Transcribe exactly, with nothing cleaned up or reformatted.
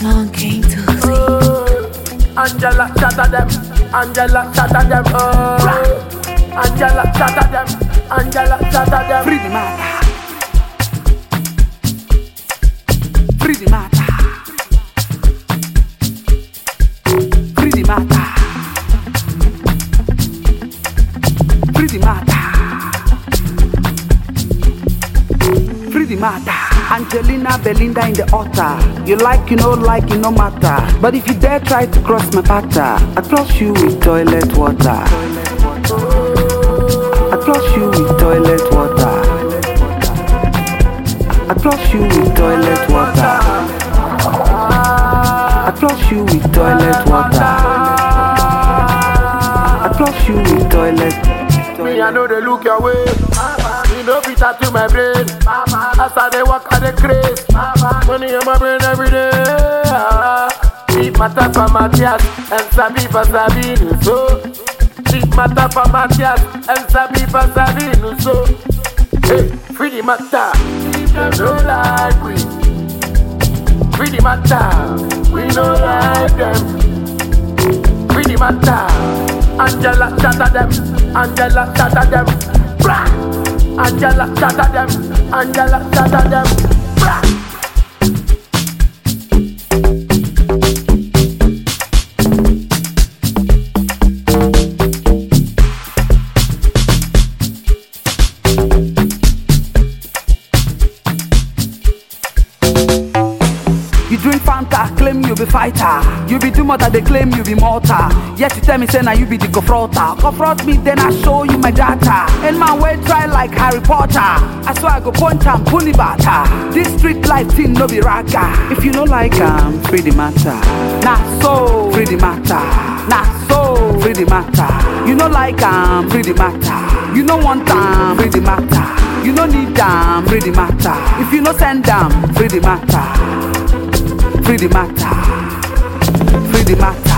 Longing to see. Oh, Angela, shatter them. Angela, shatter them. Oh, Angela, shatter them. Angela, shatter them. Free the matter. Free the matter. Free the matter. Free the matter. Free the matter. Angelina, Belinda in the altar. You like, you know, like, you no matter. But if you dare try to cross my path, I cross you with toilet water. I cross you with toilet water. I cross you with toilet water. I cross you with toilet water. I cross you with toilet. Me, I know they look your way. You know fit to my brain. As I they walk, I they craze. Money in my brain every day. Deep matter for Matthias and Sabi for Sabine. So deep matter for Matthias and Sabi for Sabine. So hey, free the matter. They don't like we. Free the matter. We don't like them. Free the matter. Angela, shatter them. Angela, shatter them. Brah! Angela, shatter them. Angela, shatter them. Brah! You drink Fanta, claim you be fighter. You be too much that they claim you be mortar. Yet you tell me say now you be the confronter. Confront me, then I show you my data. And my way try like Harry Potter. I swear I go punch and puni bata. This street life thing no be raga. If you no like um, free the matter. Nah so free the matter. Nah so free the matter. You no like um, free the matter. You no want um, free the matter. You no need them, free the matter. If you no send them, free the matter. Free the matter. Free the matter.